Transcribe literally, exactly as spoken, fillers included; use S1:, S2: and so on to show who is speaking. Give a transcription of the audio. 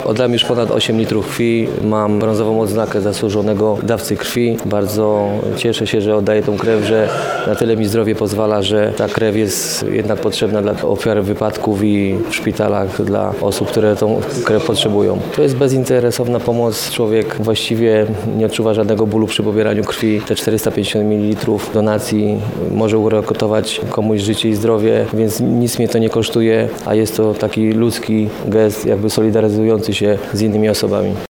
S1: Oddałem już ponad osiem litrów krwi, mam brązową odznakę zasłużonego dawcy krwi. Bardzo cieszę się, że oddaję tą krew, że na tyle mi zdrowie pozwala, że ta krew jest jednak potrzebna dla ofiar wypadków i w szpitalach dla osób, które tą krew potrzebują. To jest bezinteresowna pomoc. Człowiek właściwie nie odczuwa żadnego bólu przy pobieraniu krwi. Te czterysta pięćdziesiąt mililitrów donacji może uratować komuś życie i zdrowie, więc nic mnie to nie kosztuje, a jest to taki ludzki gest, jakby solidaryzujący się z innymi osobami.